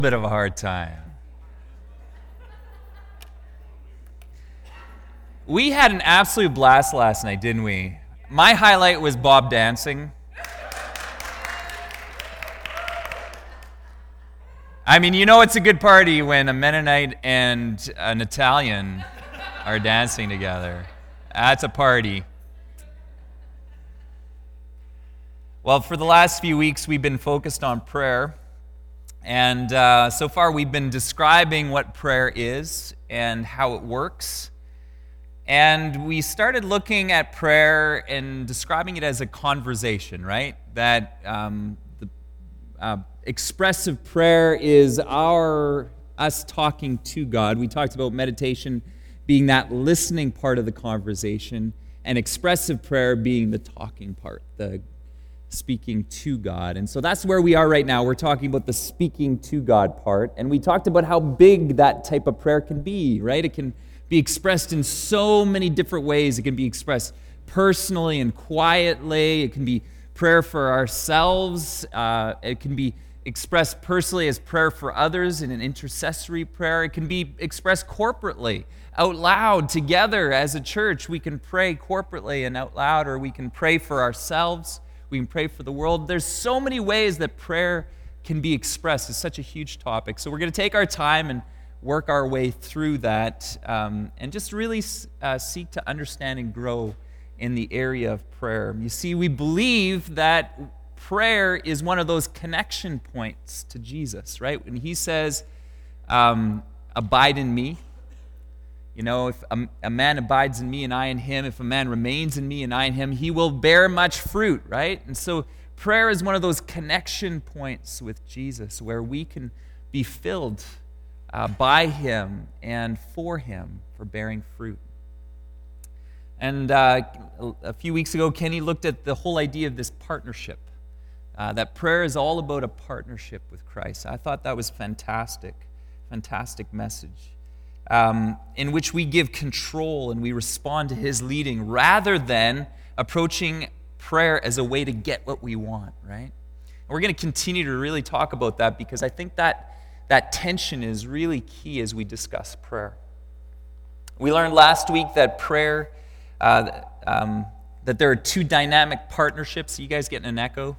Bit of a hard time. We had an absolute blast last night, didn't we? My highlight was Bob dancing. I mean, you know it's a good party when a Mennonite and an Italian are dancing together. That's a party. Well, for the last few weeks, we've been focused on prayer. And so far, we've been describing what prayer is and how it works. And we started looking at prayer and describing it as a conversation, right? That expressive prayer is us talking to God. We talked about meditation being that listening part of the conversation, and expressive prayer being the talking part, the speaking to God. And so that's where we are right now. We're talking about the speaking to God part. And we talked about how big that type of prayer can be, right? It can be expressed in so many different ways. It can be expressed personally and quietly. It can be prayer for ourselves. It can be expressed personally as prayer for others in an intercessory prayer. It can be expressed corporately, out loud, together as a church. We can pray corporately and out loud, or we can pray for ourselves. We can pray for the world. There's so many ways that prayer can be expressed. It's such a huge topic. So we're going to take our time and work our way through that and just really seek to understand and grow in the area of prayer. You see, we believe that prayer is one of those connection points to Jesus, right? When he says, abide in me. You know, if a man abides in me and I in him, if a man remains in me and I in him, he will bear much fruit, right? And so prayer is one of those connection points with Jesus where we can be filled by him and for him for bearing fruit. And a few weeks ago, Kenny looked at the whole idea of this partnership, that prayer is all about a partnership with Christ. I thought that was fantastic message. In which we give control and we respond to his leading rather than approaching prayer as a way to get what we want, right? And we're going to continue to really talk about that because I think that tension is really key as we discuss prayer. We learned last week that prayer, that there are two dynamic partnerships. You guys getting an echo?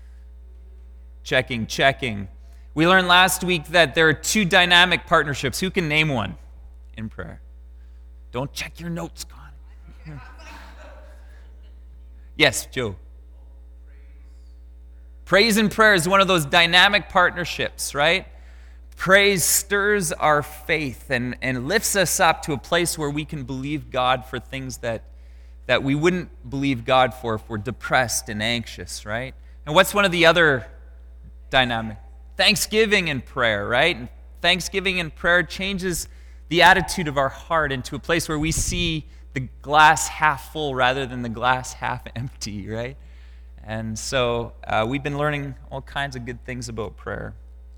Checking. We learned last week that there are two dynamic partnerships. Who can name one? In prayer. Don't check your notes, Connie. Yes, Joe. Praise and prayer is one of those dynamic partnerships, right? Praise stirs our faith and lifts us up to a place where we can believe God for things that we wouldn't believe God for if we're depressed and anxious, right? And what's one of the other dynamic? Thanksgiving and prayer, right? And thanksgiving and prayer changes the attitude of our heart into a place where we see the glass half full rather than the glass half empty, right? And so we've been learning all kinds of good things about prayer.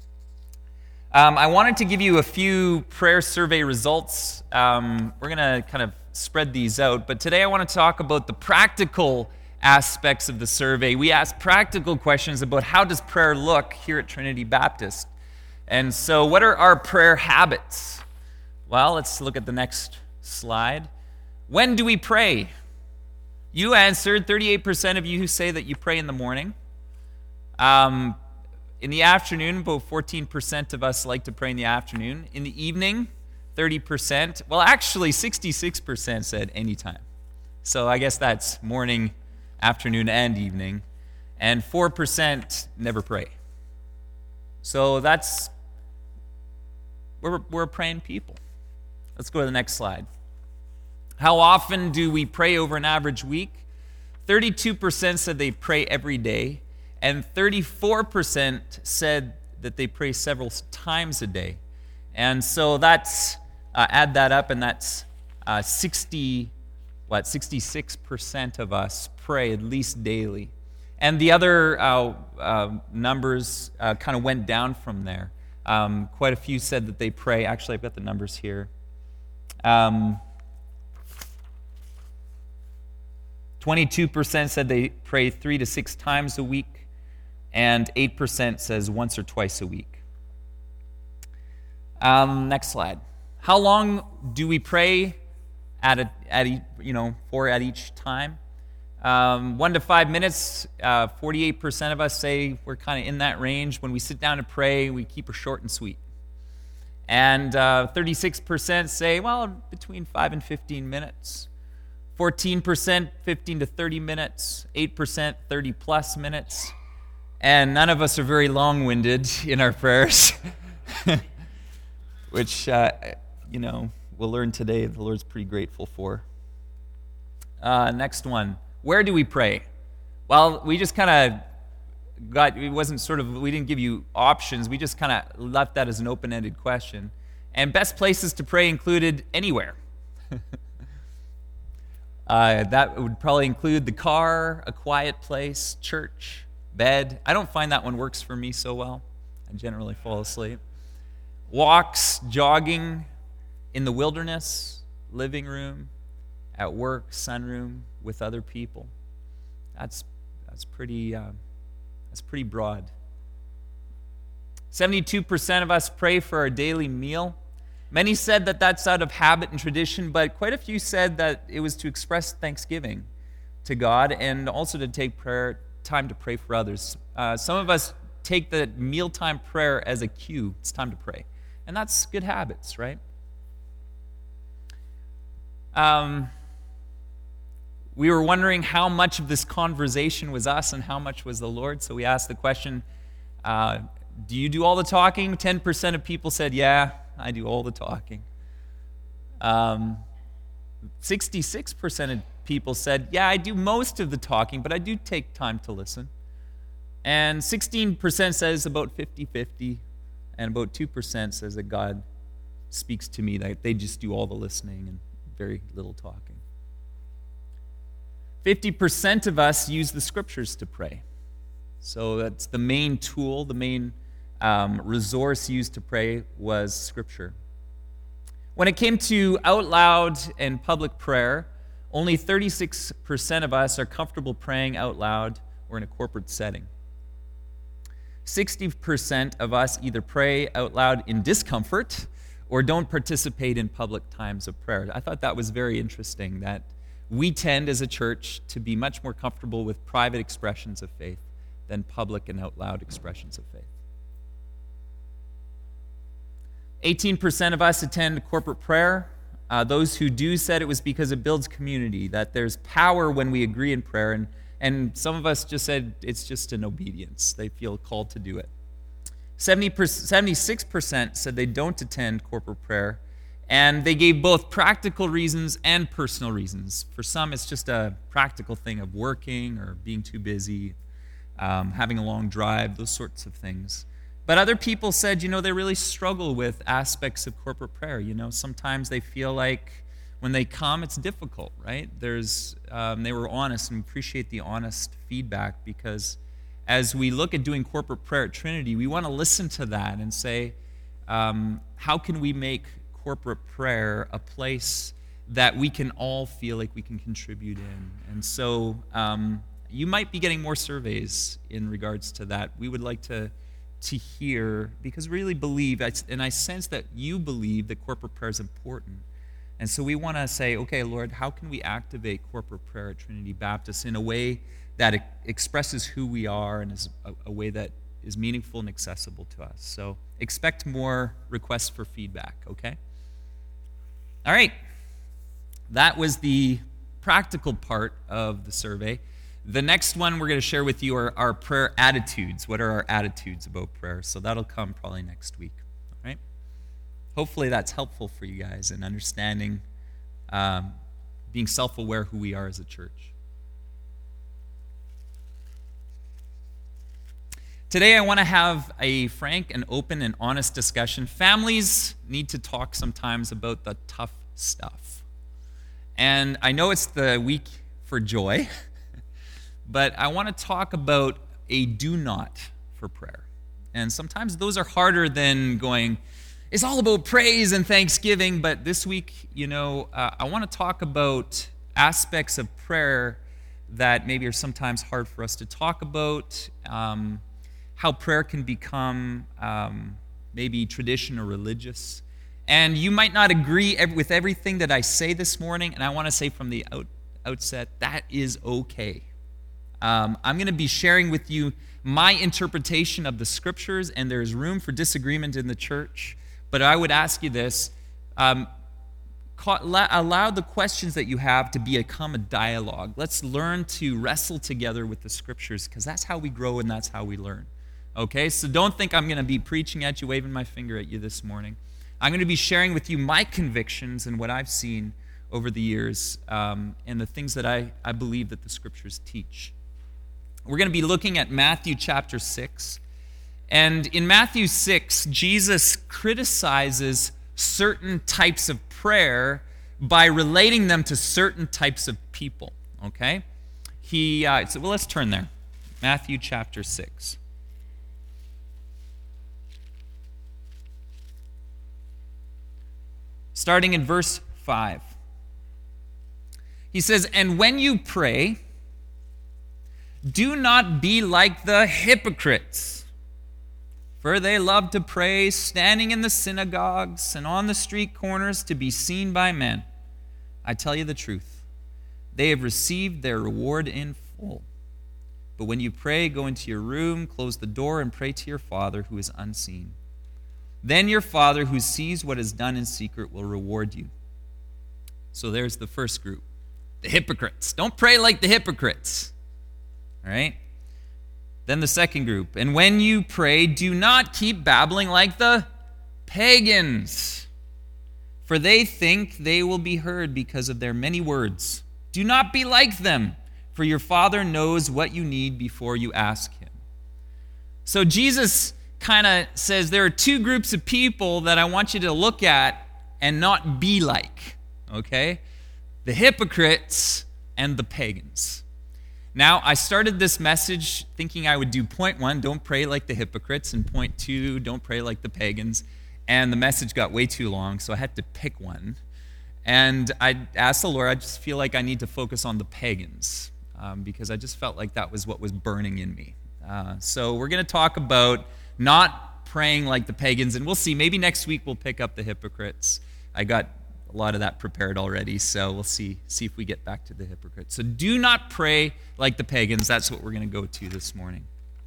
I wanted to give you a few prayer survey results. We're going to kind of spread these out, but today I want to talk about the practical aspects of the survey. We asked practical questions about how does prayer look here at Trinity Baptist. And so what are our prayer habits? Well, let's look at the next slide. When do we pray? You answered, 38% of you who say that you pray in the morning. In the afternoon, about 14% of us like to pray in the afternoon. In the evening, 30%. Well, actually, 66% said anytime. So I guess that's morning, afternoon, and evening. And 4% never pray. So we're praying people. Let's go to the next slide. How often do we pray over an average week? 32% said they pray every day, and 34% said that they pray several times a day. And so that's, add that up, and that's 66% of us pray at least daily. And the other numbers kind of went down from there. Quite a few said that they pray. Actually, I've got the numbers here. 22% said they pray 3 to 6 times a week, and 8% says once or twice a week. Next slide. How long do we pray for at each time? 1 to 5 minutes. 48% of us say we're kind of in that range. When we sit down to pray, we keep it short and sweet. And 36% say, well, between 5 and 15 minutes. 14%, 15 to 30 minutes. 8%, 30 plus minutes. And none of us are very long-winded in our prayers, which, we'll learn today the Lord's pretty grateful for. Next one. Where do we pray? Well, we just kind of we didn't give you options. We just kind of left that as an open-ended question. And best places to pray included anywhere. That would probably include the car, a quiet place, church, bed. I don't find that one works for me so well. I generally fall asleep. Walks, jogging, in the wilderness, living room, at work, sunroom, with other people. That's pretty broad. 72% of us pray for our daily meal. Many said that that's out of habit and tradition, but quite a few said that it was to express thanksgiving to God and also to take time to pray for others. Some of us take the mealtime prayer as a cue. It's time to pray. And that's good habits, right? We were wondering how much of this conversation was us and how much was the Lord. So we asked the question, do you do all the talking? 10% of people said, yeah, I do all the talking. 66% of people said, yeah, I do most of the talking, but I do take time to listen. And 16% says about 50-50, and about 2% says that God speaks to me, that they just do all the listening and very little talking. 50% of us use the scriptures to pray. So that's the main tool, the main resource used to pray was scripture. When it came to out loud and public prayer, only 36% of us are comfortable praying out loud or in a corporate setting. 60% of us either pray out loud in discomfort or don't participate in public times of prayer. I thought that was very interesting, that we tend as a church to be much more comfortable with private expressions of faith than public and out loud expressions of faith. 18% of us attend corporate prayer. Those who do said it was because it builds community, that there's power when we agree in prayer, and some of us just said it's just an obedience. They feel called to do it. 76% said they don't attend corporate prayer, and they gave both practical reasons and personal reasons. For some, it's just a practical thing of working or being too busy, having a long drive, those sorts of things. But other people said, they really struggle with aspects of corporate prayer. Sometimes they feel like when they come, it's difficult, right? They were honest, and we appreciate the honest feedback, because as we look at doing corporate prayer at Trinity, we want to listen to that and say, how can we make corporate prayer a place that we can all feel like we can contribute in? And so you might be getting more surveys in regards to that. We would like to hear, because we really believe, and I sense that you believe that corporate prayer is important. And so we want to say, okay, Lord, how can we activate corporate prayer at Trinity Baptist in a way that expresses who we are and is a way that is meaningful and accessible to us? So expect more requests for feedback, okay? All right. That was the practical part of the survey. The next one we're going to share with you are our prayer attitudes. What are our attitudes about prayer? So that'll come probably next week. All right? Hopefully that's helpful for you guys in understanding, being self-aware who we are as a church. Today I want to have a frank and open and honest discussion. Families need to talk sometimes about the tough stuff. And I know it's the week for joy, but I want to talk about a do not for prayer. And sometimes those are harder than going, it's all about praise and thanksgiving. But this week, I want to talk about aspects of prayer that maybe are sometimes hard for us to talk about, how prayer can become maybe tradition or religious. And you might not agree with everything that I say this morning, and I want to say from the outset, that is okay. I'm going to be sharing with you my interpretation of the Scriptures, and there's room for disagreement in the church. But I would ask you this, allow the questions that you have to become a dialogue. Let's learn to wrestle together with the Scriptures, because that's how we grow and that's how we learn. Okay, so don't think I'm going to be preaching at you, waving my finger at you this morning. I'm going to be sharing with you my convictions and what I've seen over the years, and the things that I believe that the Scriptures teach. We're going to be looking at Matthew chapter 6. And in Matthew 6, Jesus criticizes certain types of prayer by relating them to certain types of people. Okay? Let's turn there. Matthew chapter 6. Starting in verse 5. He says, "And when you pray, do not be like the hypocrites, for they love to pray standing in the synagogues and on the street corners to be seen by men. I tell you the truth, they have received their reward in full. But when you pray, go into your room, close the door, and pray to your Father who is unseen. Then your Father who sees what is done in secret will reward you." So there's the first group, the hypocrites. Don't pray like the hypocrites. All right? Then the second group, "And when you pray, do not keep babbling like the pagans, for they think they will be heard because of their many words. Do not be like them, for your Father knows what you need before you ask Him." So Jesus kind of says there are two groups of people that I want you to look at and not be like, okay? The hypocrites and the pagans. Now, I started this message thinking I would do point 1, don't pray like the hypocrites, and point 2, don't pray like the pagans, and the message got way too long, so I had to pick one. And I asked the Lord, I just feel like I need to focus on the pagans, because I just felt like that was what was burning in me. So we're going to talk about not praying like the pagans, and we'll see. Maybe next week we'll pick up the hypocrites. I got a lot of that prepared already, so we'll see if we get back to the hypocrites. So do not pray like the pagans. That's what we're going to go to this morning.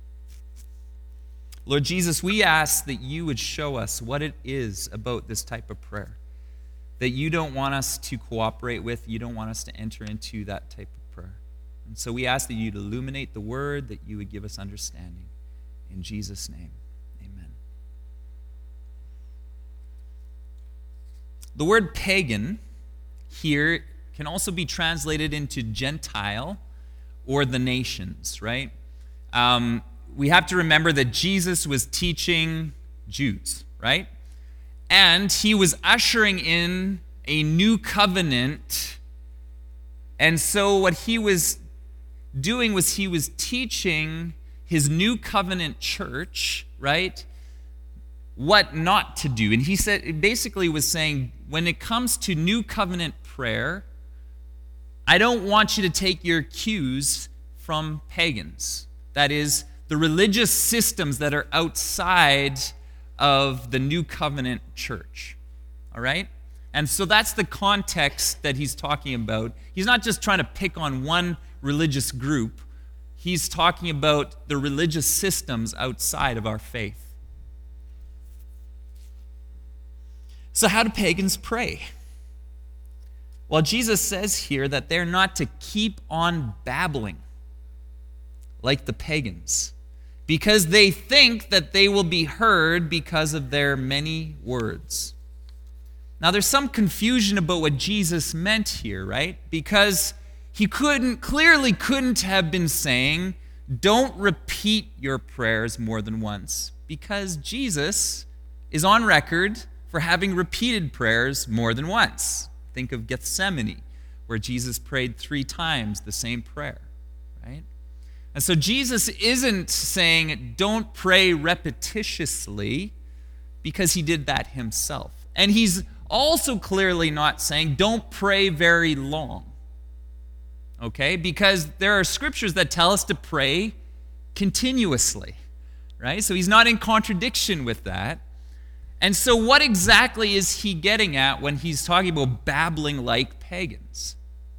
Lord Jesus, we ask that you would show us what it is about this type of prayer that you don't want us to cooperate with, you don't want us to enter into that type of prayer. And so we ask that you'd illuminate the word, that you would give us understanding. In Jesus' name. The word pagan here can also be translated into Gentile or the nations, right? We have to remember that Jesus was teaching Jews, right? And he was ushering in a new covenant. And so what he was doing was he was teaching his new covenant church, right, what not to do. And he said, basically was saying, when it comes to new covenant prayer, I don't want you to take your cues from pagans. That is, the religious systems that are outside of the new covenant church. All right? And so that's the context that he's talking about. He's not just trying to pick on one religious group. He's talking about the religious systems outside of our faith. So how do pagans pray? Well, Jesus says here that they're not to keep on babbling like the pagans, because they think that they will be heard because of their many words. Now, there's some confusion about what Jesus meant here, right? Because he clearly couldn't have been saying, don't repeat your prayers more than once, because Jesus is on record for having repeated prayers more than once. Think of Gethsemane, where Jesus prayed 3 times the same prayer, right? And so Jesus isn't saying don't pray repetitiously, because he did that himself. And he's also clearly not saying don't pray very long, okay? Because there are scriptures that tell us to pray continuously, right? So he's not in contradiction with that. And so what exactly is he getting at when he's talking about babbling like pagans?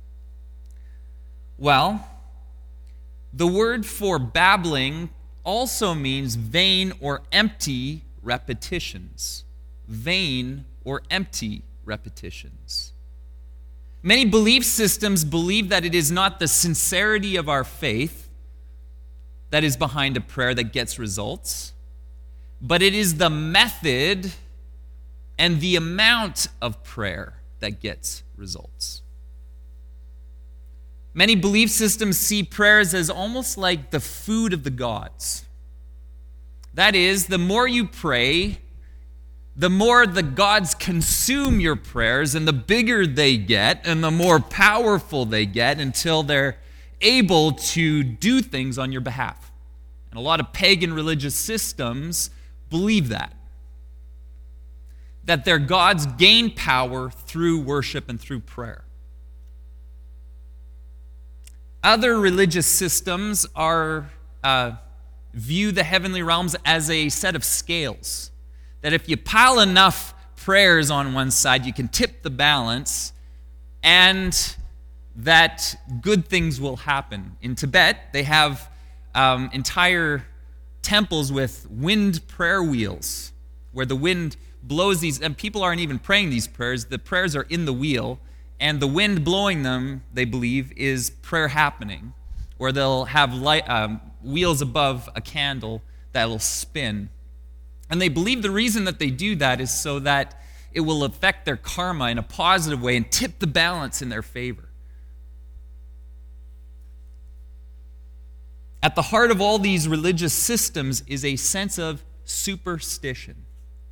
Well, the word for babbling also means vain or empty repetitions. Vain or empty repetitions. Many belief systems believe that it is not the sincerity of our faith that is behind a prayer that gets results, but it is the method and the amount of prayer that gets results. Many belief systems see prayers as almost like the food of the gods. That is, the more you pray, the more the gods consume your prayers, and the bigger they get, and the more powerful they get until they're able to do things on your behalf. And a lot of pagan religious systems believe that their gods gain power through worship and through prayer. Other religious systems view the heavenly realms as a set of scales. That if you pile enough prayers on one side, you can tip the balance, and that good things will happen. In Tibet, they have entire temples with wind prayer wheels, where the wind blows these, and people aren't even praying these prayers. The prayers are in the wheel, and the wind blowing them, they believe, is prayer happening. Or they'll have wheels above a candle that will spin. And they believe the reason that they do that is so that it will affect their karma in a positive way and tip the balance in their favor. At the heart of all these religious systems is a sense of superstition.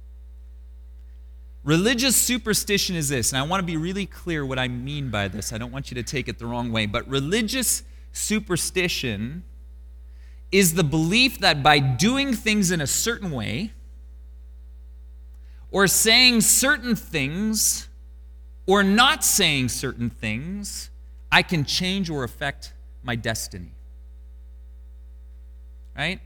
Religious superstition is this, and I want to be really clear what I mean by this. I don't want you to take it the wrong way, but religious superstition is the belief that by doing things in a certain way, or saying certain things, or not saying certain things, I can change or affect my destiny. Right?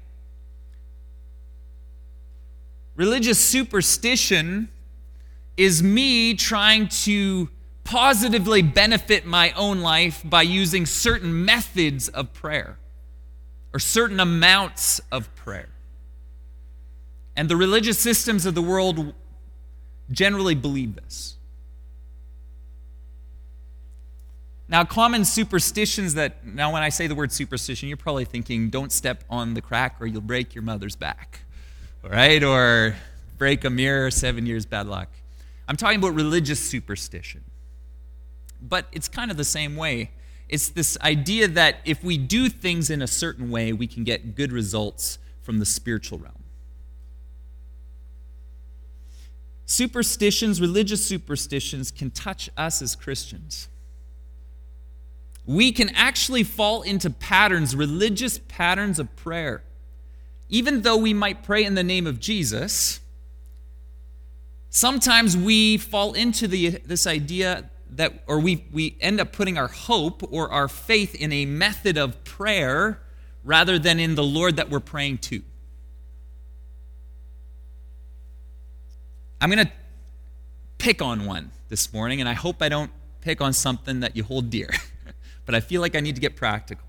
Religious superstition is me trying to positively benefit my own life by using certain methods of prayer or certain amounts of prayer. And the religious systems of the world generally believe this. Now, common superstitions now when I say the word superstition, you're probably thinking, don't step on the crack or you'll break your mother's back, right? Or break a mirror, 7 years bad luck. I'm talking about religious superstition. But it's kind of the same way. It's this idea that if we do things in a certain way, we can get good results from the spiritual realm. Superstitions, religious superstitions, can touch us as Christians. We can actually fall into patterns, religious patterns of prayer. Even though we might pray in the name of Jesus, sometimes we fall into this idea or we end up putting our hope or our faith in a method of prayer rather than in the Lord that we're praying to. I'm going to pick on one this morning, and I hope I don't pick on something that you hold dear, but I feel like I need to get practical.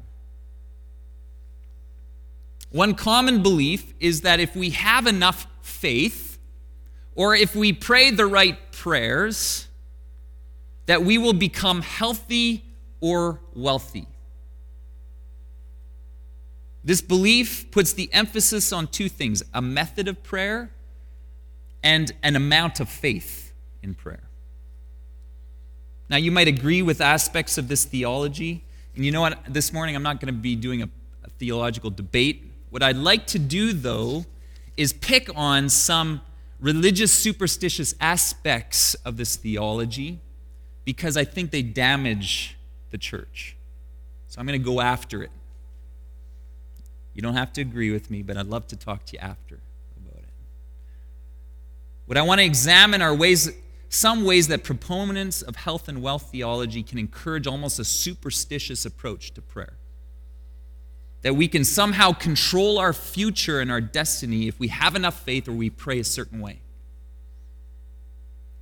One common belief is that if we have enough faith, or if we pray the right prayers, that we will become healthy or wealthy. This belief puts the emphasis on two things: a method of prayer and an amount of faith in prayer. Now, you might agree with aspects of this theology, and you know what? This morning I'm not going to be doing a theological debate. What I'd like to do, though, is pick on some religious superstitious aspects of this theology because I think they damage the church. So I'm going to go after it. You don't have to agree with me, but I'd love to talk to you after about it. What I want to examine are some ways that proponents of health and wealth theology can encourage almost a superstitious approach to prayer. That we can somehow control our future and our destiny if we have enough faith or we pray a certain way.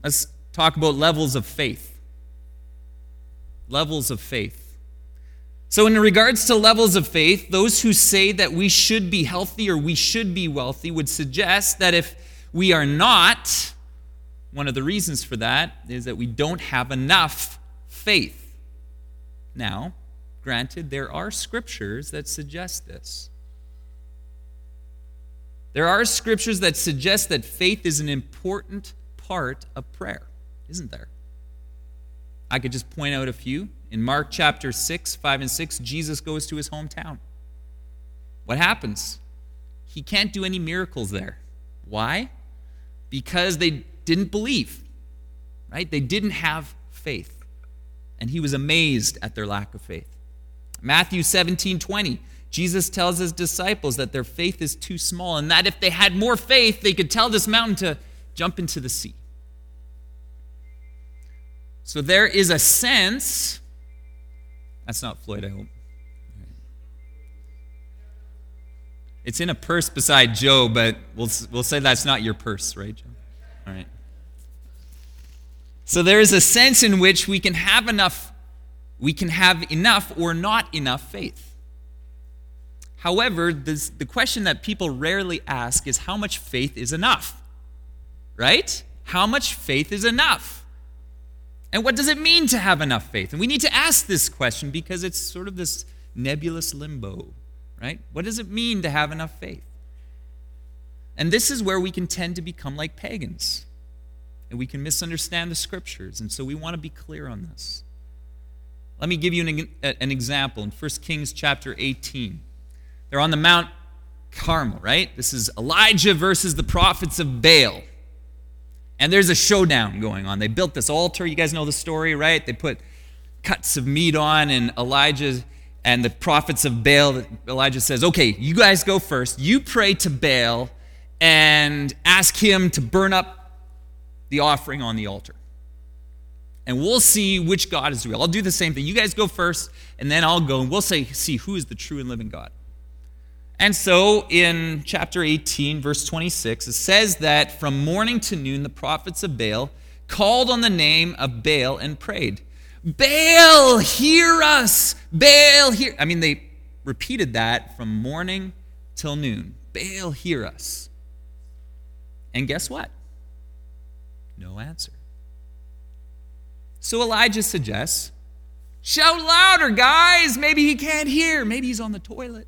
Let's talk about levels of faith. Levels of faith. So in regards to levels of faith, those who say that we should be healthy or we should be wealthy would suggest that if we are not, one of the reasons for that is that we don't have enough faith. Now, granted, there are scriptures that suggest this. There are scriptures that suggest that faith is an important part of prayer, isn't there? I could just point out a few. In Mark chapter 6, 5 and 6, Jesus goes to his hometown. What happens? He can't do any miracles there. Why? Because they didn't believe, right? They didn't have faith. And he was amazed at their lack of faith. Matthew 17:20, Jesus tells his disciples that their faith is too small and that if they had more faith, they could tell this mountain to jump into the sea. So there is a sense, that's not Floyd, I hope. It's in a purse beside Joe, but we'll say that's not your purse, right, Joe? All right. So there is a sense in which we can have enough or not enough faith. However, the question that people rarely ask is how much faith is enough, right? How much faith is enough? And what does it mean to have enough faith? And we need to ask this question because it's sort of this nebulous limbo, right? What does it mean to have enough faith? And this is where we can tend to become like pagans. And we can misunderstand the scriptures. And so we want to be clear on this. Let me give you an example. In 1 Kings chapter 18. They're on the Mount Carmel, right? This is Elijah versus the prophets of Baal. And there's a showdown going on. They built this altar. You guys know the story, right? They put cuts of meat on, and Elijah and the prophets of Baal, Elijah says, okay, you guys go first. You pray to Baal and ask him to burn up the offering on the altar. And we'll see which God is real. I'll do the same thing. You guys go first, and then I'll go, and we'll see who is the true and living God. And so in chapter 18, verse 26, it says that from morning to noon, the prophets of Baal called on the name of Baal and prayed, Baal, hear us! Baal, hear... I mean, they repeated that from morning till noon. Baal, hear us. And guess what? No answer. So Elijah suggests, shout louder, guys! Maybe he can't hear. Maybe he's on the toilet.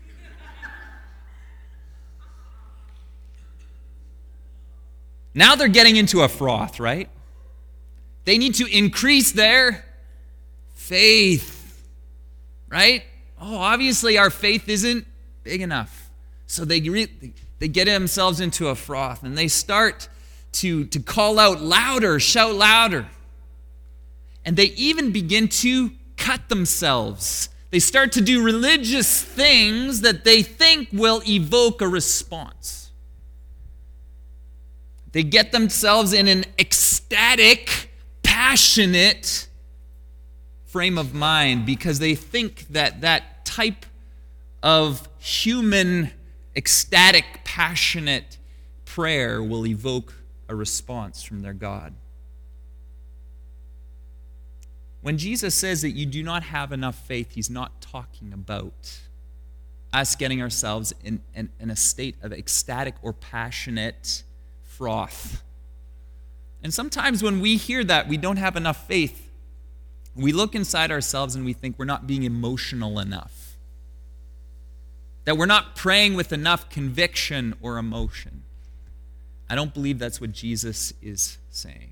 Now they're getting into a froth, right? They need to increase their faith, right? Oh, obviously our faith isn't big enough. So they get themselves into a froth, and they start to call out louder, shout louder. And they even begin to cut themselves. They start to do religious things that they think will evoke a response. They get themselves in an ecstatic, passionate frame of mind because they think that that type of human, ecstatic, passionate prayer will evoke a response from their God. When Jesus says that you do not have enough faith, he's not talking about us getting ourselves in a state of ecstatic or passionate froth. And sometimes when we hear that we don't have enough faith, we look inside ourselves and we think we're not being emotional enough, that we're not praying with enough conviction or emotion. I don't believe that's what Jesus is saying.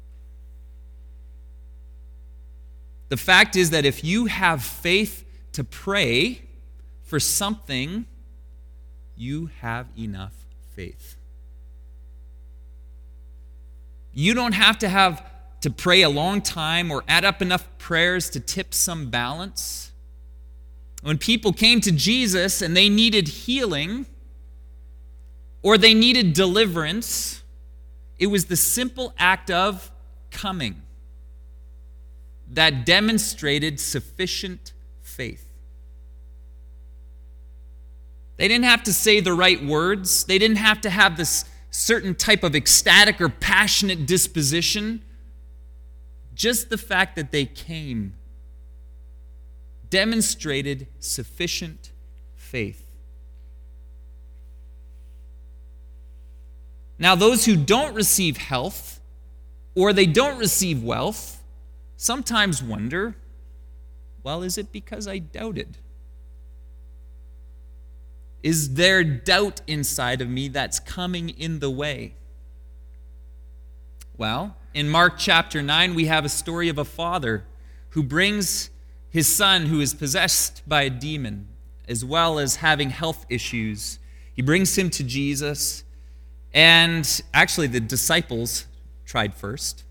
The fact is that if you have faith to pray for something, you have enough faith. You don't have to pray a long time or add up enough prayers to tip some balance. When people came to Jesus and they needed healing or they needed deliverance, it was the simple act of coming that demonstrated sufficient faith. They didn't have to say the right words. They didn't have to have this certain type of ecstatic or passionate disposition. Just the fact that they came demonstrated sufficient faith. Now, those who don't receive health or they don't receive wealth sometimes wonder, well, is it because I doubted? Is there doubt inside of me that's coming in the way? Well, in Mark chapter 9, we have a story of a father who brings his son who is possessed by a demon, as well as having health issues. He brings him to Jesus, and actually the disciples tried first.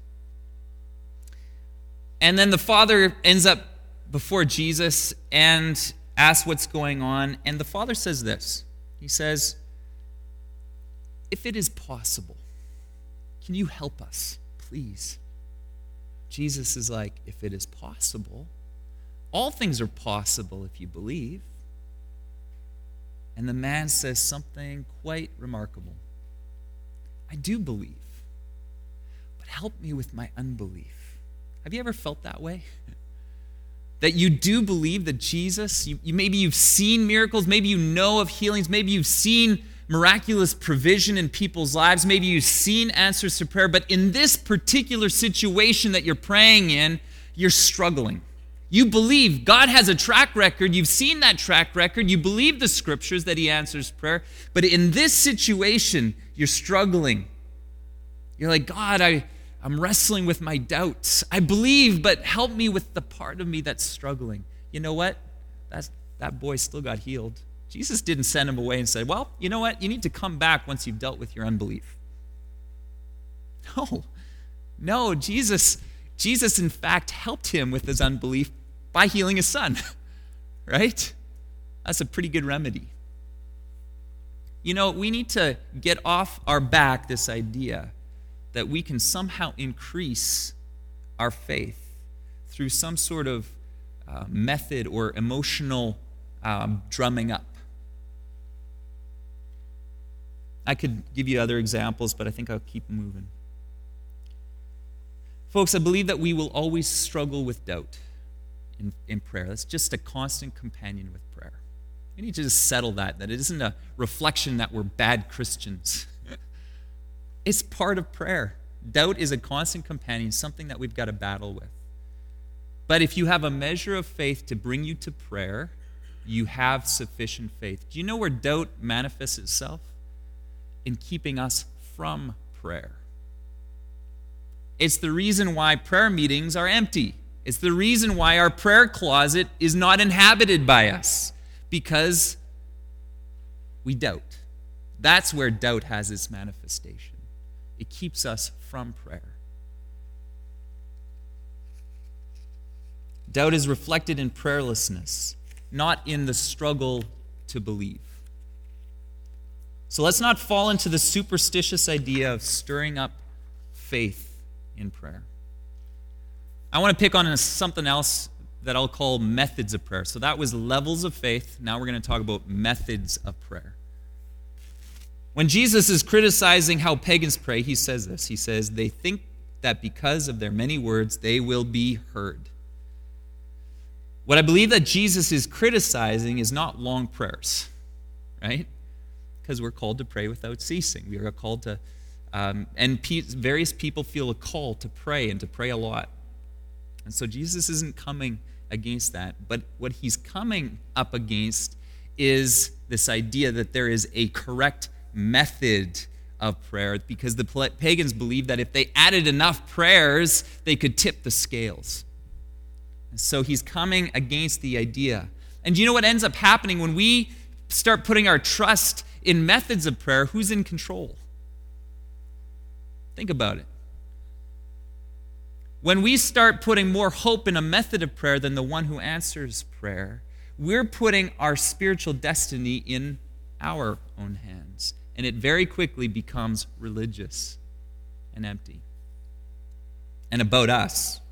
And then the father ends up before Jesus and asks what's going on, and the father says this. He says, "If it is possible, can you help us, please?" Jesus is like, if it is possible, all things are possible if you believe. And the man says something quite remarkable. I do believe, but help me with my unbelief. Have you ever felt that way? That you do believe that Jesus, maybe you've seen miracles, maybe you know of healings, maybe you've seen miraculous provision in people's lives, maybe you've seen answers to prayer, but in this particular situation that you're praying in, you're struggling. You believe God has a track record, you've seen that track record, you believe the scriptures that he answers prayer, but in this situation, you're struggling. You're like, God, I'm wrestling with my doubts. I believe, but help me with the part of me that's struggling. You know what? That boy still got healed. Jesus didn't send him away and say, well, you know what? You need to come back once you've dealt with your unbelief. No, Jesus in fact helped him with his unbelief by healing his son, right? That's a pretty good remedy. You know, we need to get off our back this idea that we can somehow increase our faith through some sort of method or emotional drumming up. I could give you other examples, but I think I'll keep moving. Folks, I believe that we will always struggle with doubt in prayer. That's just a constant companion with prayer. We need to just settle that it isn't a reflection that we're bad Christians. It's part of prayer. Doubt is a constant companion, something that we've got to battle with. But if you have a measure of faith to bring you to prayer, you have sufficient faith. Do you know where doubt manifests itself? In keeping us from prayer. It's the reason why prayer meetings are empty. It's the reason why our prayer closet is not inhabited by us, because we doubt. That's where doubt has its manifestation. It keeps us from prayer. Doubt is reflected in prayerlessness, not in the struggle to believe. So let's not fall into the superstitious idea of stirring up faith in prayer. I want to pick on something else that I'll call methods of prayer. So that was levels of faith. Now we're going to talk about methods of prayer. When Jesus is criticizing how pagans pray, he says this. He says, they think that because of their many words, they will be heard. What I believe that Jesus is criticizing is not long prayers, right? Because we're called to pray without ceasing. We are called to, various people feel a call to pray and to pray a lot. And so Jesus isn't coming against that. But what he's coming up against is this idea that there is a correct method of prayer, because the pagans believed that if they added enough prayers, they could tip the scales. And so he's coming against the idea. And do you know what ends up happening when we start putting our trust in methods of prayer? Who's in control? Think about it. When we start putting more hope in a method of prayer than the one who answers prayer, we're putting our spiritual destiny in our own hands. And it very quickly becomes religious and empty and about us.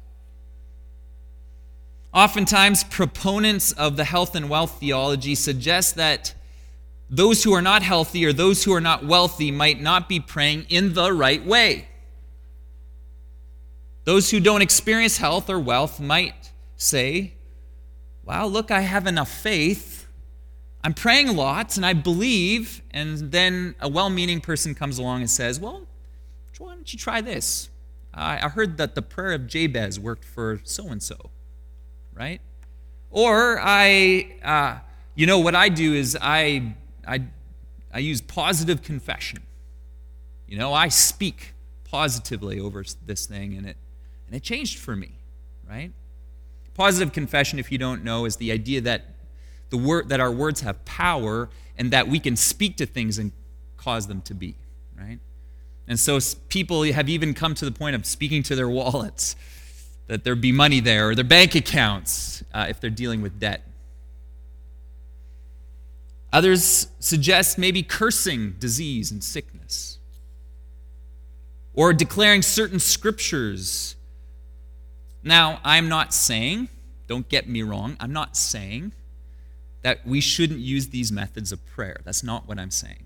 Oftentimes, proponents of the health and wealth theology suggest that those who are not healthy or those who are not wealthy might not be praying in the right way. Those who don't experience health or wealth might say, wow, look, I have enough faith. I'm praying lots and I believe. And then a well-meaning person comes along and says, well, why don't you try this? I heard that the prayer of Jabez worked for so-and-so, right? Or what I do is I use positive confession. I speak positively over this thing, and it changed for me, right? Positive confession, if you don't know, is the idea that that our words have power and that we can speak to things and cause them to be, right? And so people have even come to the point of speaking to their wallets, that there be money there, or their bank accounts, if they're dealing with debt. Others suggest maybe cursing disease and sickness, or declaring certain scriptures. Now, I'm not saying, don't get me wrong, I'm not saying that we shouldn't use these methods of prayer. That's not what I'm saying.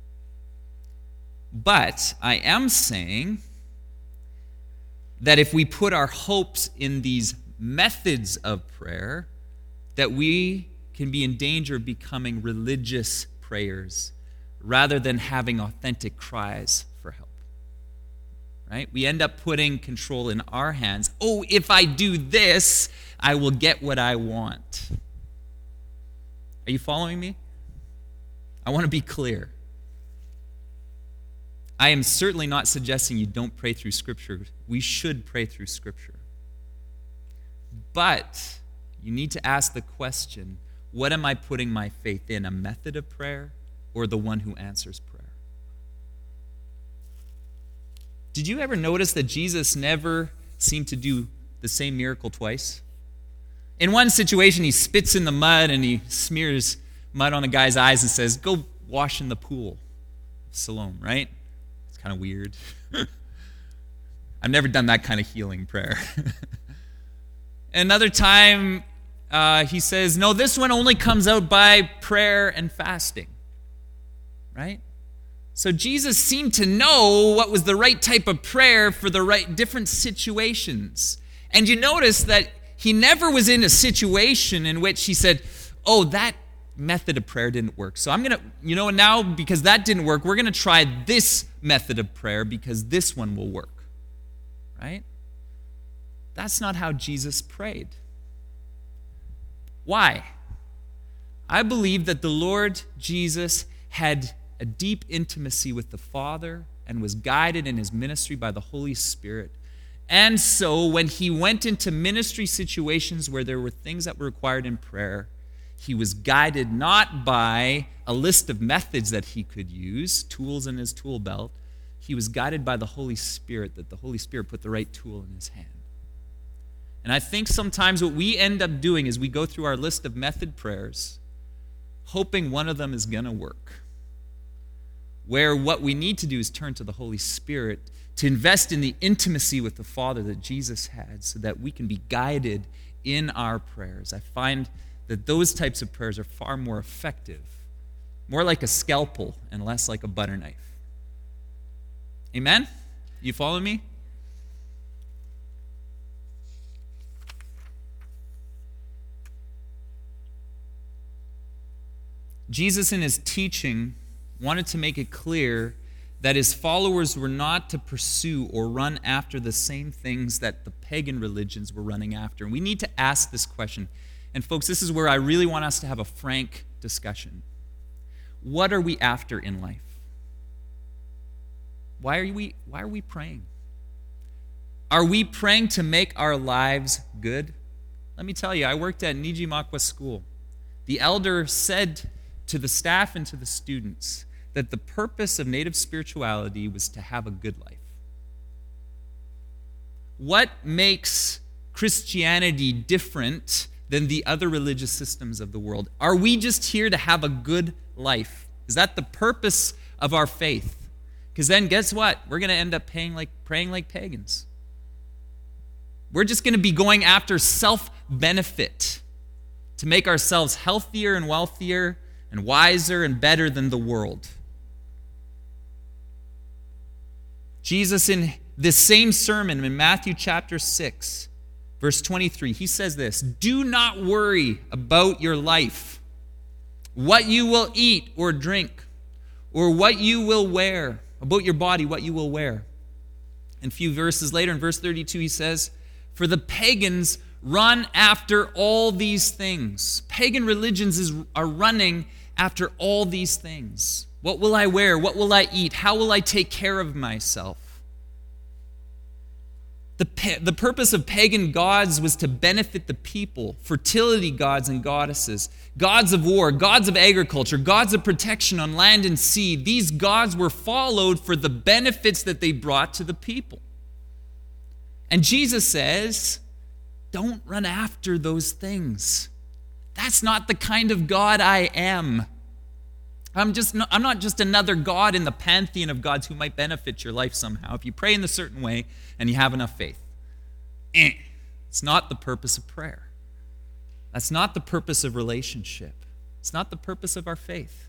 But I am saying that if we put our hopes in these methods of prayer, that we can be in danger of becoming religious prayers rather than having authentic cries for help. Right? We end up putting control in our hands. Oh, if I do this, I will get what I want. Are you following me? I want to be clear. I am certainly not suggesting you don't pray through Scripture. We should pray through Scripture. But you need to ask the question, what am I putting my faith in, a method of prayer or the one who answers prayer? Did you ever notice that Jesus never seemed to do the same miracle twice? In one situation, he spits in the mud and he smears mud on the guy's eyes and says, go wash in the pool of Siloam, right? It's kind of weird. I've never done that kind of healing prayer. Another time, he says, no, this one only comes out by prayer and fasting, right? So Jesus seemed to know what was the right type of prayer for the right different situations. And you notice that he never was in a situation in which he said, oh, that method of prayer didn't work. So I'm going to, now because that didn't work, we're going to try this method of prayer because this one will work, right? That's not how Jesus prayed. Why? I believe that the Lord Jesus had a deep intimacy with the Father and was guided in his ministry by the Holy Spirit. And so when he went into ministry situations where there were things that were required in prayer, he was guided not by a list of methods that he could use, tools in his tool belt. He was guided by the Holy Spirit, that the Holy Spirit put the right tool in his hand. And I think sometimes what we end up doing is we go through our list of method prayers, hoping one of them is going to work. Where what we need to do is turn to the Holy Spirit to invest in the intimacy with the Father that Jesus had so that we can be guided in our prayers. I find that those types of prayers are far more effective, more like a scalpel and less like a butter knife. Amen? You follow me? Jesus in his teaching wanted to make it clear that his followers were not to pursue or run after the same things that the pagan religions were running after. And we need to ask this question. And folks, this is where I really want us to have a frank discussion. What are we after in life? Why are we praying? Are we praying to make our lives good? Let me tell you, I worked at Nijimakwa School. The elder said to the staff and to the students that the purpose of native spirituality was to have a good life. What makes Christianity different than the other religious systems of the world? Are we just here to have a good life? Is that the purpose of our faith? Because then guess what? We're going to end up praying like pagans. We're just going to be going after self-benefit to make ourselves healthier and wealthier and wiser and better than the world. Jesus, in this same sermon in Matthew chapter 6, verse 23, he says this, "Do not worry about your life, what you will eat or drink, or what you will wear," about your body, what you will wear. And a few verses later, in verse 32, he says, "For the pagans run after all these things." Pagan religions are running after all these things. What will I wear? What will I eat? How will I take care of myself? The purpose of pagan gods was to benefit the people. Fertility gods and goddesses, gods of war, gods of agriculture, gods of protection on land and sea. These gods were followed for the benefits that they brought to the people. And Jesus says, don't run after those things. That's not the kind of God I am. I'm not just another God in the pantheon of gods who might benefit your life somehow if you pray in a certain way and you have enough faith. It's not the purpose of prayer. That's not the purpose of relationship. It's not the purpose of our faith.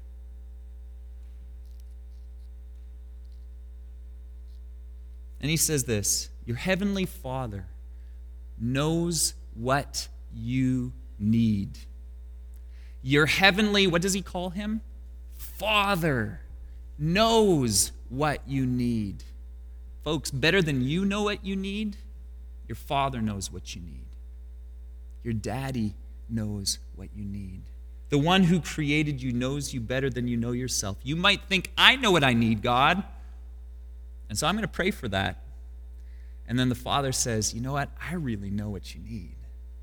And he says this, your heavenly Father knows what you need. Your heavenly, what does he call him? Father knows what you need. Folks, better than you know what you need, your Father knows what you need. Your daddy knows what you need. The one who created you knows you better than you know yourself. You might think, I know what I need, God. And so I'm going to pray for that. And then the Father says, you know what? I really know what you need.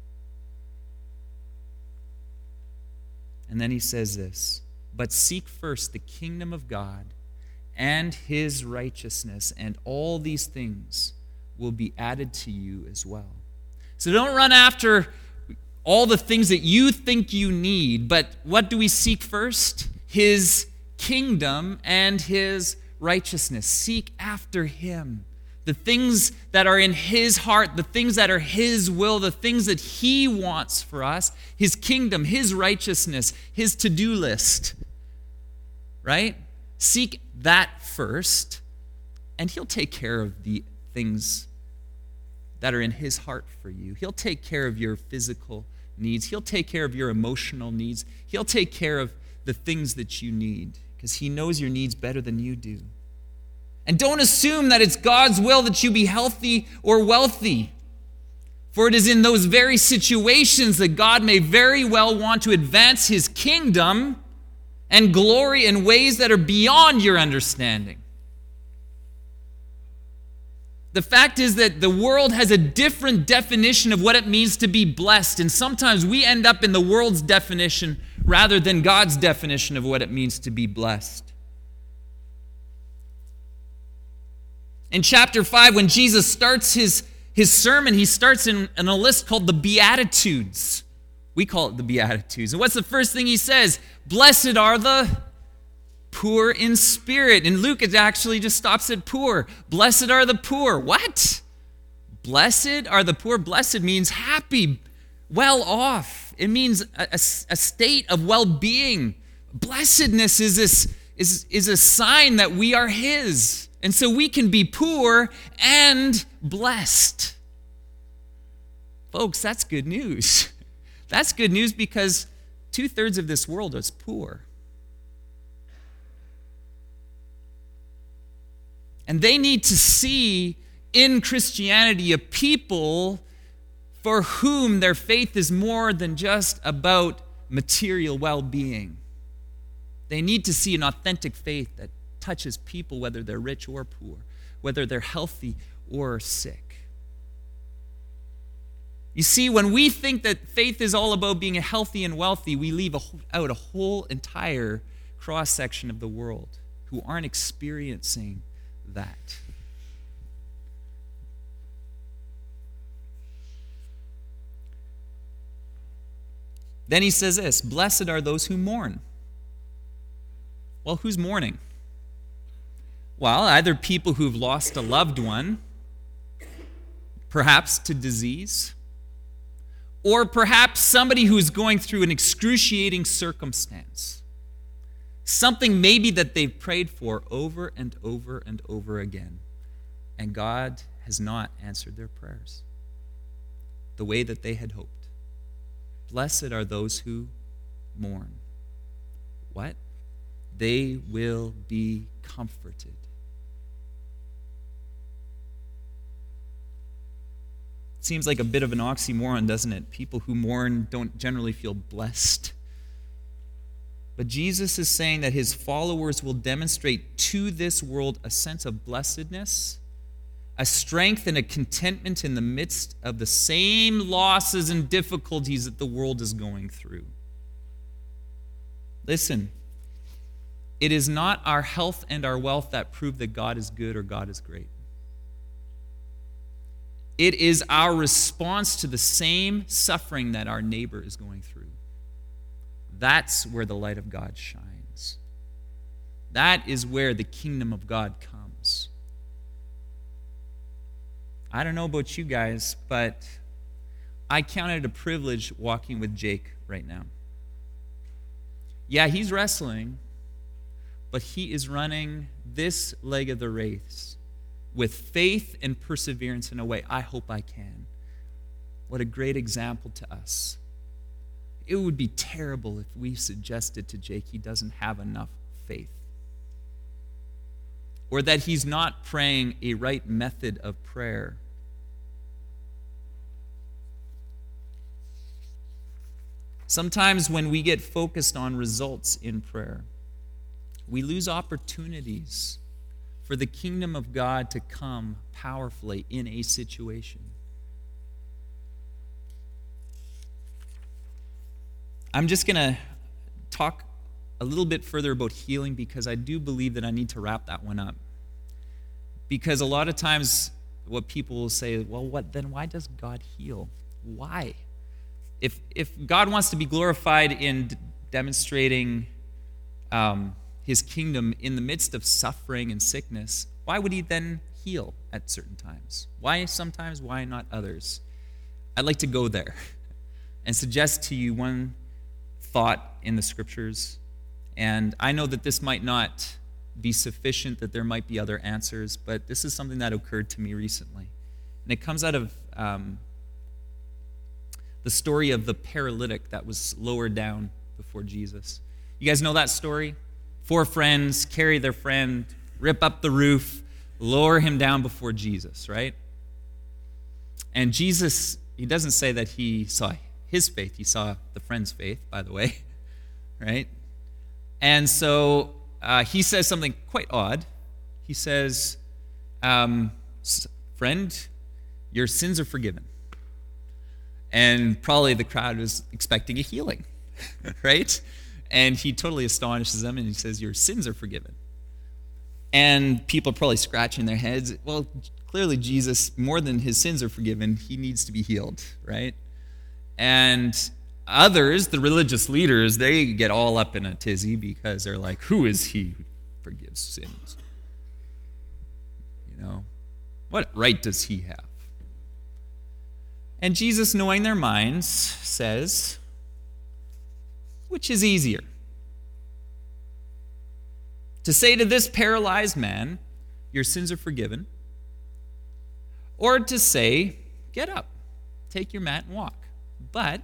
And then he says this, but seek first the kingdom of God and his righteousness, and all these things will be added to you as well. So don't run after all the things that you think you need, but what do we seek first? His kingdom and his righteousness. Seek after him. The things that are in his heart, the things that are his will, the things that he wants for us, his kingdom, his righteousness, his to-do list. Right? Seek that first, and he'll take care of the things that are in his heart for you. He'll take care of your physical needs. He'll take care of your emotional needs. He'll take care of the things that you need, because he knows your needs better than you do. And don't assume that it's God's will that you be healthy or wealthy. For it is in those very situations that God may very well want to advance his kingdom and glory in ways that are beyond your understanding. The fact is that the world has a different definition of what it means to be blessed, and sometimes we end up in the world's definition rather than God's definition of what it means to be blessed. In chapter 5, when Jesus starts his sermon, he starts in a list called the Beatitudes. We call it the Beatitudes. And what's the first thing he says? Blessed are the poor in spirit. In Luke, it actually just stops at poor. Blessed are the poor. What? Blessed are the poor. Blessed means happy, well off. It means a state of well-being. Blessedness is a sign that we are his. And so we can be poor and blessed. Folks, that's good news. That's good news because 2/3 of this world is poor. And they need to see in Christianity a people for whom their faith is more than just about material well-being. They need to see an authentic faith that touches people, whether they're rich or poor, whether they're healthy or sick. You see, when we think that faith is all about being healthy and wealthy, we leave out a whole entire cross-section of the world who aren't experiencing that. Then he says this, blessed are those who mourn. Well, who's mourning? Well, either people who've lost a loved one, perhaps to disease, or perhaps somebody who's going through an excruciating circumstance. Something maybe that they've prayed for over and over and over again. And God has not answered their prayers the way that they had hoped. Blessed are those who mourn. What? They will be comforted. It seems like a bit of an oxymoron, doesn't it? People who mourn don't generally feel blessed. But Jesus is saying that his followers will demonstrate to this world a sense of blessedness, a strength and a contentment in the midst of the same losses and difficulties that the world is going through. Listen, it is not our health and our wealth that prove that God is good or God is great. It is our response to the same suffering that our neighbor is going through. That's where the light of God shines. That is where the kingdom of God comes. I don't know about you guys, but I count it a privilege walking with Jake right now. Yeah, he's wrestling, but he is running this leg of the race with faith and perseverance in a way I hope I can. What a great example to us. It would be terrible if we suggested to Jake he doesn't have enough faith, or that he's not praying a right method of prayer. Sometimes when we get focused on results in prayer, we lose opportunities for the kingdom of God to come powerfully in a situation. I'm just going to talk a little bit further about healing because I do believe that I need to wrap that one up. Because a lot of times what people will say, well, then why does God heal? Why? If God wants to be glorified in demonstrating his kingdom in the midst of suffering and sickness, why would he then heal at certain times? Why sometimes, why not others? I'd like to go there and suggest to you one thought in the scriptures. And I know that this might not be sufficient, that there might be other answers, but this is something that occurred to me recently. And it comes out of the story of the paralytic that was lowered down before Jesus. You guys know that story? 4 friends carry their friend, rip up the roof, lower him down before Jesus, right? And Jesus, he doesn't say that he saw his faith. He saw the friend's faith, by the way, right? And so he says something quite odd. He says, friend, your sins are forgiven. And probably the crowd was expecting a healing, right? And he totally astonishes them and he says, your sins are forgiven. And people are probably scratching their heads. Well, clearly Jesus, more than his sins are forgiven, he needs to be healed, right? And others, the religious leaders, they get all up in a tizzy because they're like, who is he who forgives sins? You know, what right does he have? And Jesus, knowing their minds, says, which is easier? To say to this paralyzed man, your sins are forgiven, or to say, get up, take your mat and walk. But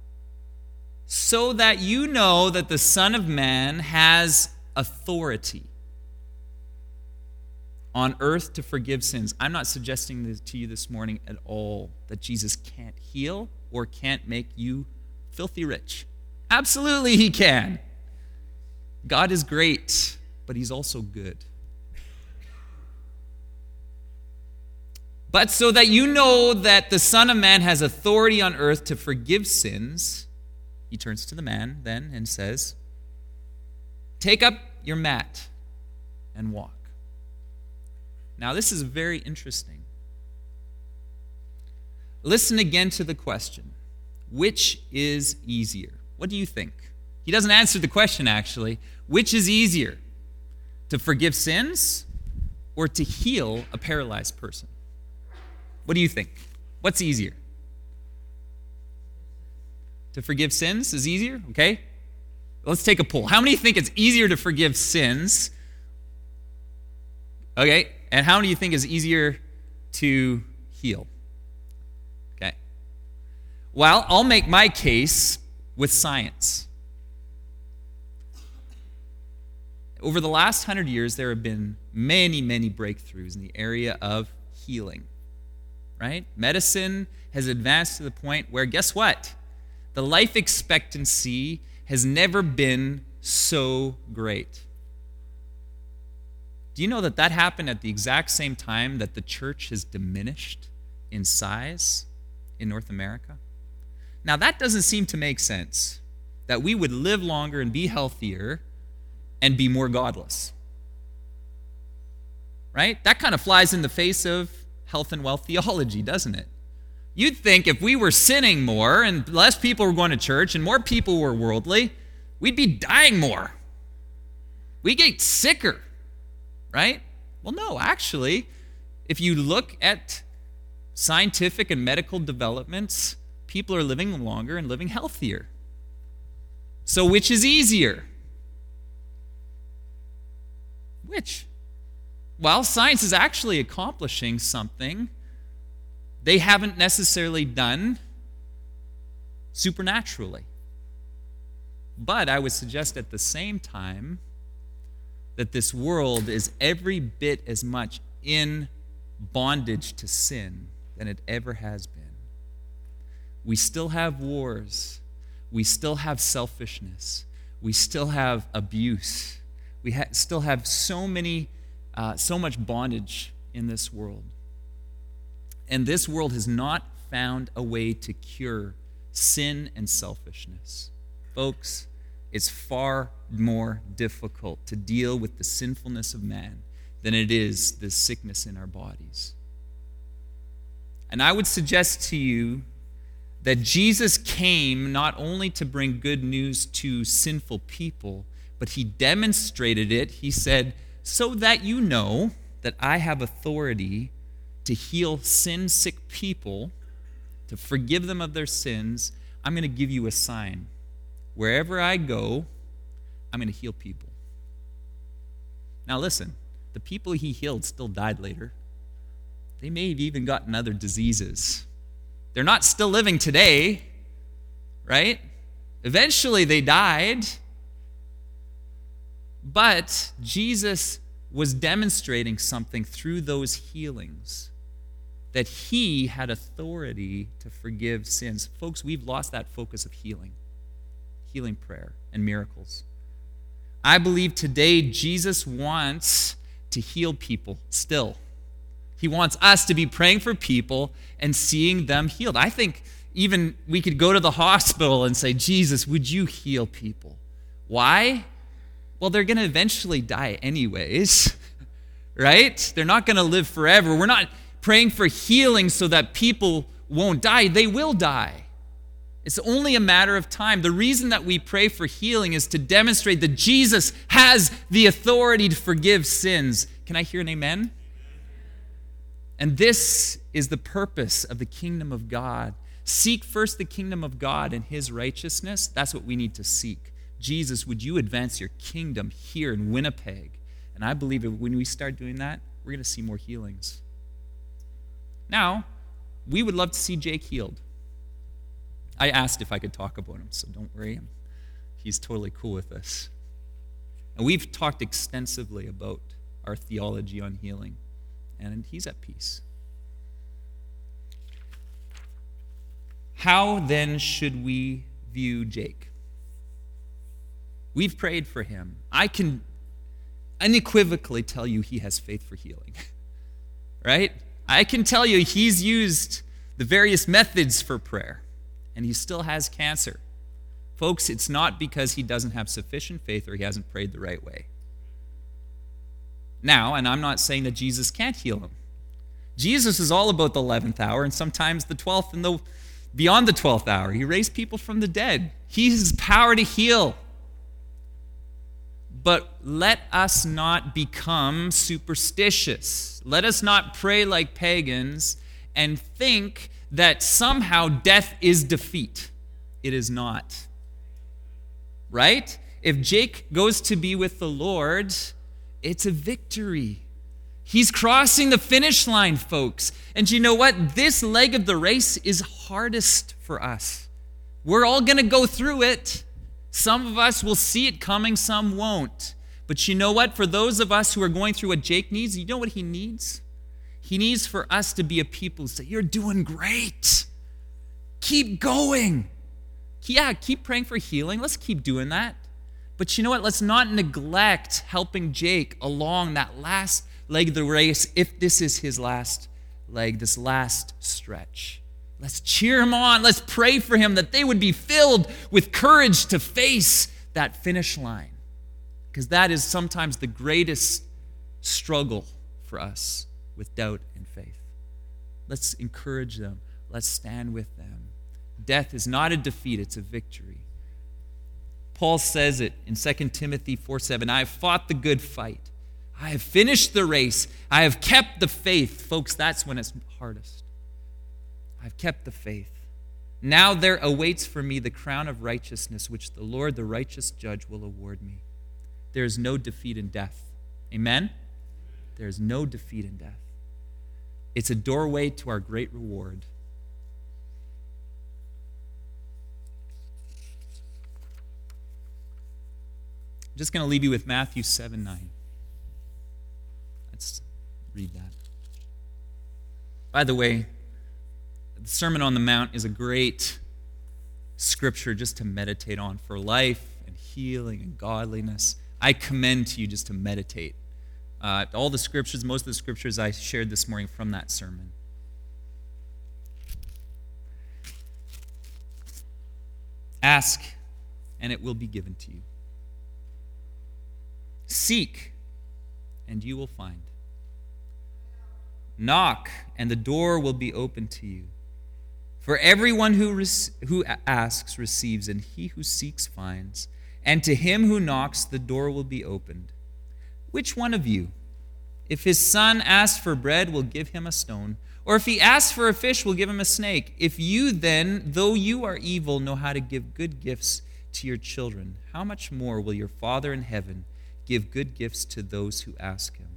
so that you know that the Son of Man has authority on earth to forgive sins. I'm not suggesting this to you this morning at all that Jesus can't heal or can't make you filthy rich. Absolutely he can. God is great, but he's also good. But so that you know that the Son of Man has authority on earth to forgive sins, he turns to the man then and says, take up your mat and walk. Now, this is very interesting. Listen again to the question, which is easier? What do you think? He doesn't answer the question, actually. Which is easier, to forgive sins or to heal a paralyzed person? What do you think? What's easier? To forgive sins is easier, okay? Let's take a poll. How many think it's easier to forgive sins? Okay, and how many you think is easier to heal? Okay. Well, I'll make my case with science. Over the last 100 years, there have been many, many breakthroughs in the area of healing, right? Medicine has advanced to the point where, guess what? The life expectancy has never been so great. Do you know that that happened at the exact same time that the church has diminished in size in North America? Now, that doesn't seem to make sense, that we would live longer and be healthier and be more godless. Right? That kind of flies in the face of health and wealth theology, doesn't it? You'd think if we were sinning more and less people were going to church and more people were worldly, we'd be dying more. We get sicker, right? Well, no, actually, if you look at scientific and medical developments, people are living longer and living healthier. So which is easier? Which? Well, science is actually accomplishing something they haven't necessarily done supernaturally. But I would suggest at the same time that this world is every bit as much in bondage to sin than it ever has been. We still have wars. We still have selfishness. We still have abuse. We still have so much bondage in this world. And this world has not found a way to cure sin and selfishness. Folks, it's far more difficult to deal with the sinfulness of man than it is the sickness in our bodies. And I would suggest to you that Jesus came not only to bring good news to sinful people, but he demonstrated it. He said, so that you know that I have authority to heal sin-sick people, to forgive them of their sins, I'm going to give you a sign. Wherever I go, I'm going to heal people. Now listen, the people he healed still died later. They may have even gotten other diseases. They're not still living today, right? Eventually they died. But Jesus was demonstrating something through those healings, that he had authority to forgive sins. Folks, we've lost that focus of healing prayer, and miracles. I believe today Jesus wants to heal people still. He wants us to be praying for people and seeing them healed. I think even we could go to the hospital and say, Jesus, would you heal people? Why? Well, they're going to eventually die anyways, right? They're not going to live forever. We're not praying for healing so that people won't die. They will die. It's only a matter of time. The reason that we pray for healing is to demonstrate that Jesus has the authority to forgive sins. Can I hear an amen? And this is the purpose of the kingdom of God. Seek first the kingdom of God and his righteousness. That's what we need to seek. Jesus, would you advance your kingdom here in Winnipeg? And I believe that when we start doing that, we're going to see more healings. Now, we would love to see Jake healed. I asked if I could talk about him, so don't worry. He's totally cool with this. And we've talked extensively about our theology on healing, and he's at peace. How then should we view Jake? We've prayed for him. I can unequivocally tell you he has faith for healing, right? I can tell you he's used the various methods for prayer, and he still has cancer. Folks, it's not because he doesn't have sufficient faith or he hasn't prayed the right way. Now, and I'm not saying that Jesus can't heal him. Jesus is all about the 11th hour and sometimes the 12th and beyond the 12th hour. He raised people from the dead. He has power to heal. But let us not become superstitious. Let us not pray like pagans and think that somehow death is defeat. It is not. Right? If Jake goes to be with the Lord, it's a victory. He's crossing the finish line, folks. And you know what? This leg of the race is hardest for us. We're all going to go through it. Some of us will see it coming, some won't. But you know what? For those of us who are going through what Jake needs, you know what he needs? He needs for us to be a people who say, you're doing great. Keep going. Yeah, keep praying for healing. Let's keep doing that. But you know what? Let's not neglect helping Jake along that last leg of the race if this is his last leg, this last stretch. Let's cheer him on. Let's pray for him that they would be filled with courage to face that finish line. Because that is sometimes the greatest struggle for us with doubt and faith. Let's encourage them. Let's stand with them. Death is not a defeat, it's a victory. Paul says it in 2 Timothy 4:7, I have fought the good fight. I have finished the race. I have kept the faith. Folks, that's when it's hardest. I've kept the faith. Now there awaits for me the crown of righteousness, which the Lord, the righteous judge, will award me. There is no defeat in death. Amen? There is no defeat in death. It's a doorway to our great reward. I'm just going to leave you with Matthew 7:9. Let's read that. By the way, the Sermon on the Mount is a great scripture just to meditate on for life and healing and godliness. I commend to you just to meditate. All the scriptures, most of the scriptures I shared this morning from that sermon. Ask, and it will be given to you. Seek, and you will find. Knock, and the door will be opened to you. For everyone who asks receives, and he who seeks finds. And to him who knocks, the door will be opened. Which one of you, if his son asks for bread, will give him a stone? Or if he asks for a fish, will give him a snake? If you then, though you are evil, know how to give good gifts to your children, how much more will your Father in heaven give good gifts to those who ask him?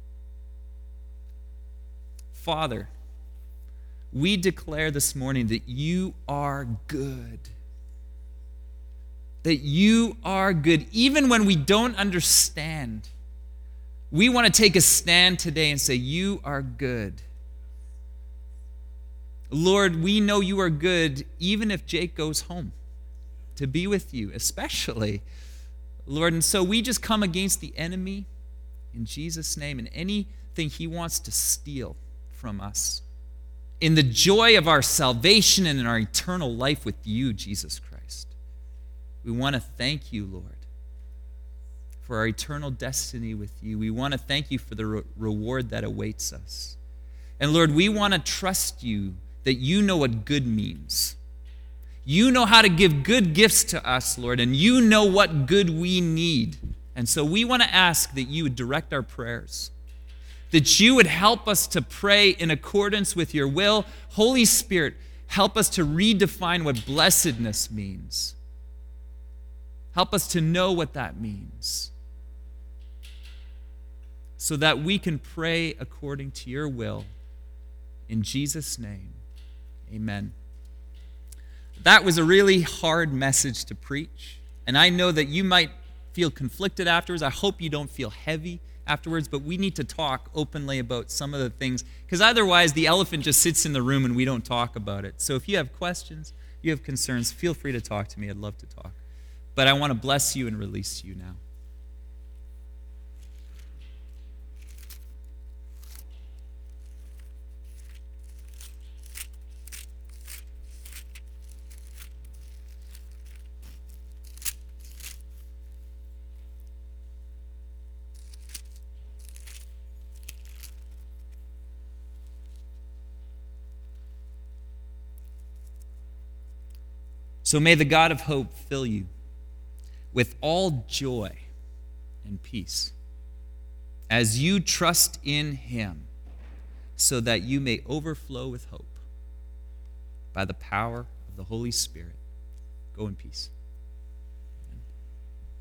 Father, we declare this morning that you are good. That you are good, even when we don't understand. We want to take a stand today and say, you are good. Lord, we know you are good even if Jake goes home to be with you, especially. Lord, and so we just come against the enemy in Jesus' name and anything he wants to steal from us in the joy of our salvation and in our eternal life with you, Jesus Christ. We want to thank you, Lord, for our eternal destiny with you. We want to thank you for the reward that awaits us. And Lord, we want to trust you that you know what good means. You know how to give good gifts to us, Lord, and you know what good we need. And so we want to ask that you would direct our prayers, that you would help us to pray in accordance with your will. Holy Spirit, help us to redefine what blessedness means. Help us to know what that means so that we can pray according to your will. In Jesus' name, amen. That was a really hard message to preach, and I know that you might feel conflicted afterwards. I hope you don't feel heavy afterwards, but we need to talk openly about some of the things, because otherwise the elephant just sits in the room and we don't talk about it. So if you have questions, you have concerns, feel free to talk to me. I'd love to talk. But I want to bless you and release you now. So may the God of hope fill you with all joy and peace as you trust in him, so that you may overflow with hope by the power of the Holy Spirit. Go in peace.